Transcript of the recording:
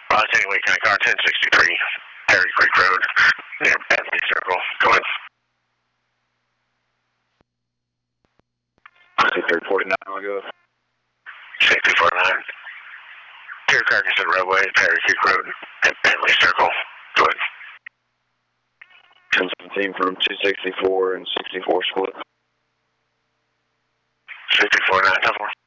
Anyway, can I car 1063, Perry Creek Road, near Bentley Circle. Go ahead. 6349, I'll go. 6349. Deer Carcassonne Roadway, Perry Creek Road, at Bentley Circle. Go ahead. 1017 from 264 and 64 split. 64 974.